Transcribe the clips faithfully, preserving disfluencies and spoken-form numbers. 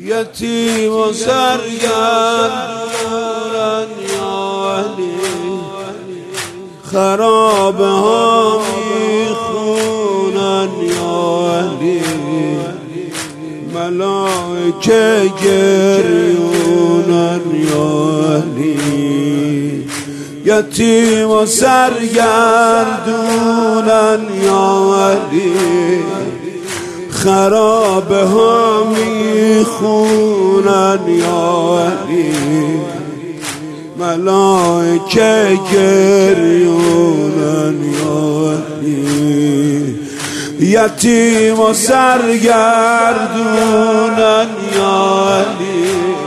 یتیم و سرگردونن یا علی، خرابه ها میخونن یا علی، ملائکه گریونن یا علی. یتیم و سرگردونن یا علی، خرابه ها میخونن یا علی، ملائکه گریونن یا علی. یتیم و سرگردونن یا علی،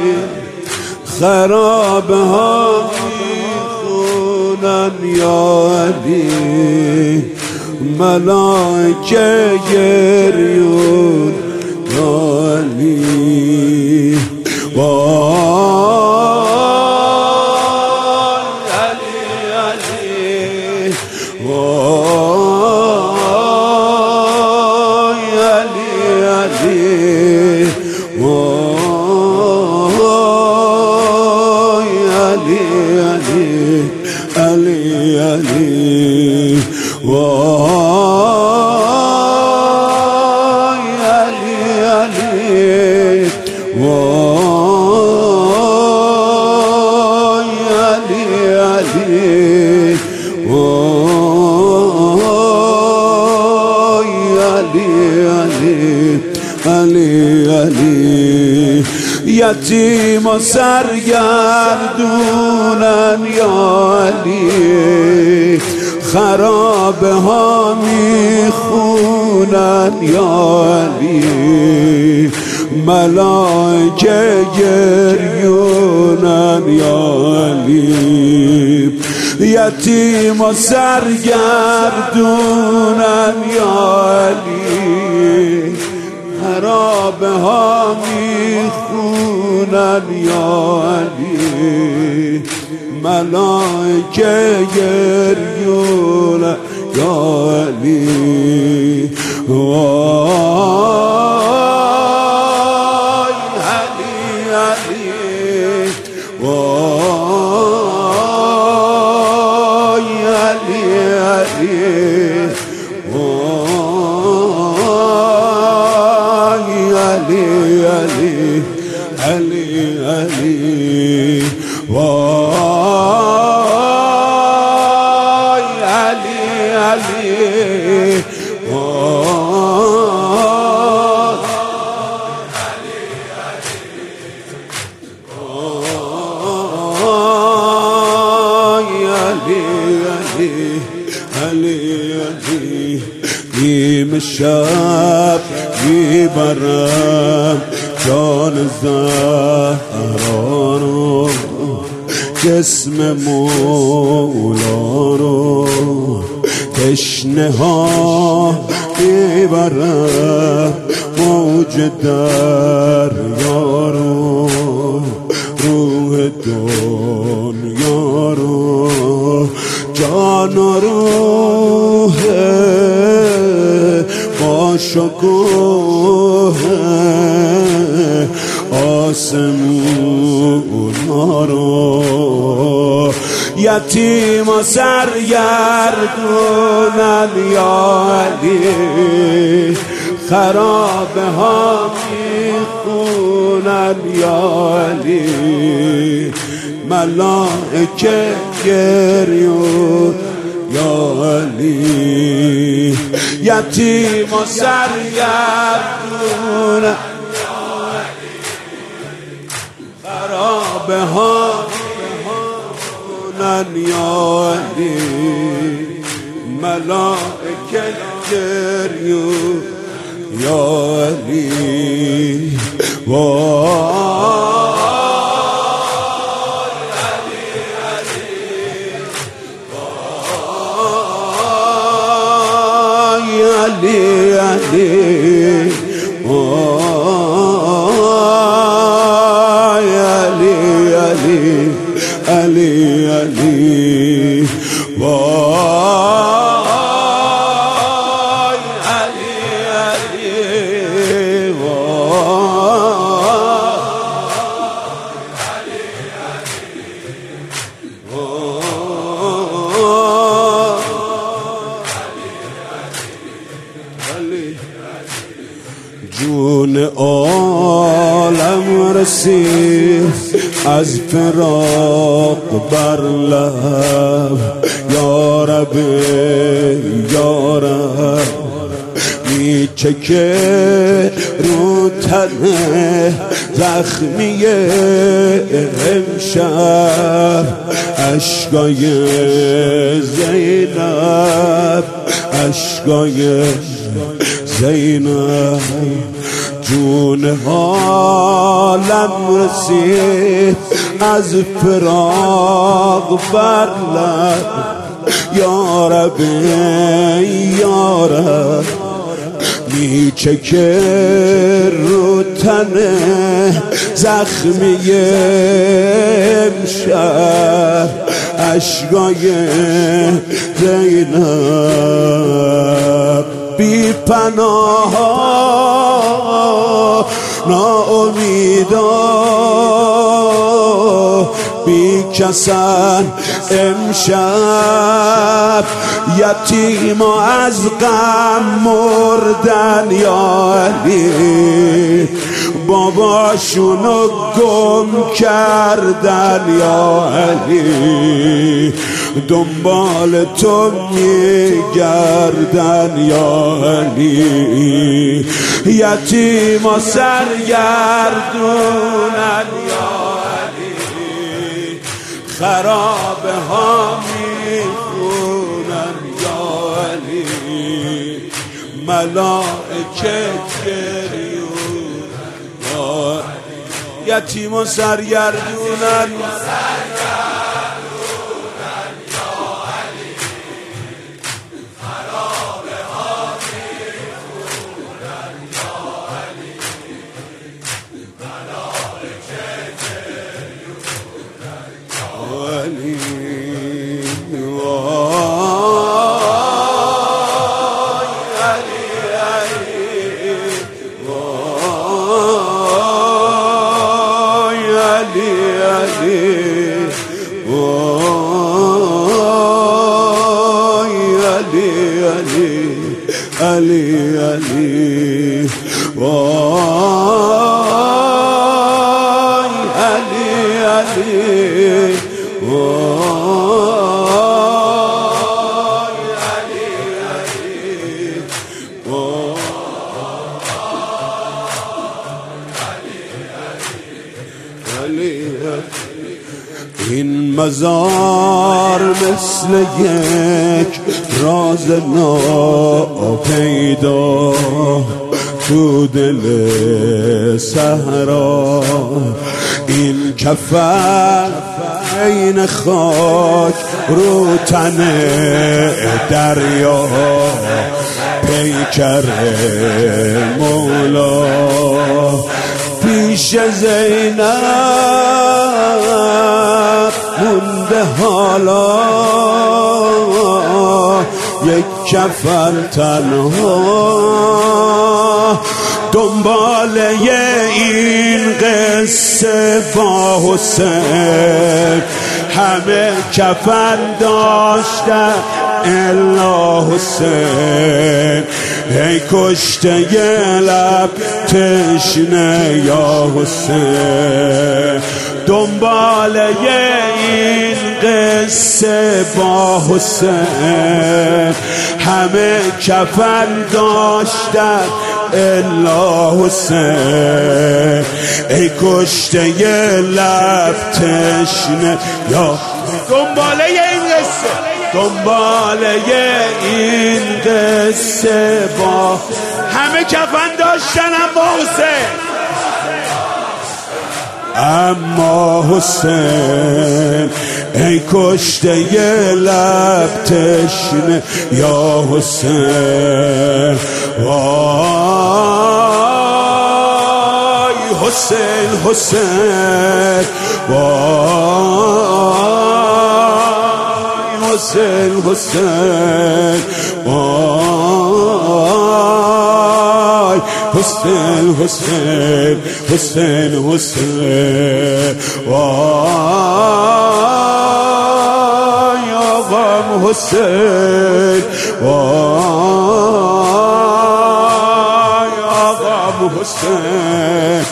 خرابه ها میخونن یا علی، ملائکه گریون یا علی. وای علی علی، وای علی علی، وای علی علی، علی علی، وای علی علی، وای علی علی، وای علی علی، علی علی. یتیم و سرگردونن یا علی، خرابه ها میخونن یا علی، ملائکه گریونن یا علی. یتیم و سرگردونن یا علی، خرابه ها میخونن یا علی، ملائکه گریونن یا علی. وای علی علی، وای علی علی، وای علی علی، علی علی، وای علی علی، نیم شب میبرم جان زهرا رو، جسم مولا رو، تشنه ها میبرم موج دریا رو، روح دنیا رو، جان و روح با شکوه آسمون رو. یتیم و سرگردونن یا علی، خرابه ها میخونن یا علی، ملائکه گریون یا علی. یتیم و سرگردونن یا علی، خرابه ها میخونن یا علی، ملائکه گریون یا علی. علی علی، وای علی علی، علی علی، وای علی علی، وای جون عالم رسید از فراق بر لب، یا رب یا رب میچکه رو تنه زخمی امشب، اشکای زینب اشکای زینب. جون حالم رسید از فراق بر لب، یا رب یا رب میچکه رو تنه زخمی امشب، اشکای زینب. بی پناه ناامیدا بی کسن امشب، یتیم از غم مردن یا علی، باباشونو گم کردن یا علی، دنبال تو میگردن یا علی، یتیم و سرگردونن یا علی، خرابه ها میخونن یا علی، ملائکه گریون یا علی، یتیم و سرگردونن علی علی وای علی علی وای علی علی وای علی این مزار مثل یک راز ناپیدا تو دل صحرا، این کفن این خاک رو تن دریا، پیکر مولا پیش زینب مونده حالا، یک کفن تنها، دنبال این قصه با حسین، همه کفن داشتن الا حسین، ای کشته لب تشنه یا حسین، دنبال این قصه با حسین، همه کفن داشتن الا حسین، ای کشته لب تشنه یا، دنبال این قصه دنبال این قصه با، همه کفن داشتن اما حسین، اما حسین ای کشته لب تشنه یا حسین، وای حسین حسین وای حسین حسین وای حسین حسین حسین حسین وای آقام حسین وای آقام حسین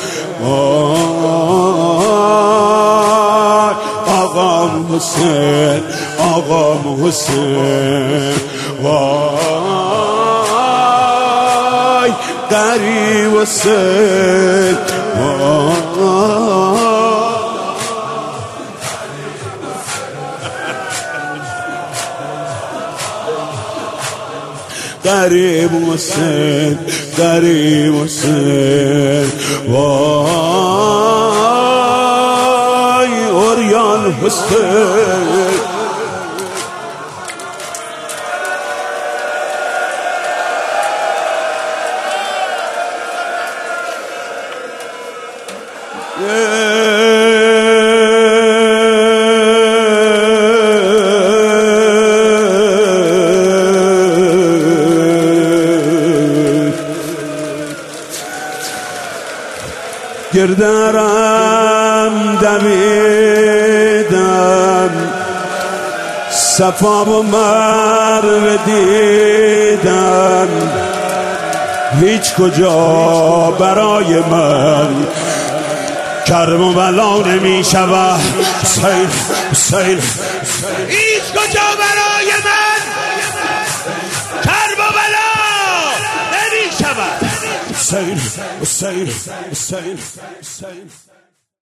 آقام حسین آقام حسین وای غریب حسین غریب حسین غریب حسین وای اوریان حسین گردارم دمیدم صفا و مروه دیدم هیچ کجا برای من کرم و بلا نمی شود حسین حسین هیچ کجا برای من کرم و بلا نمی شود حسین حسین حسین حسین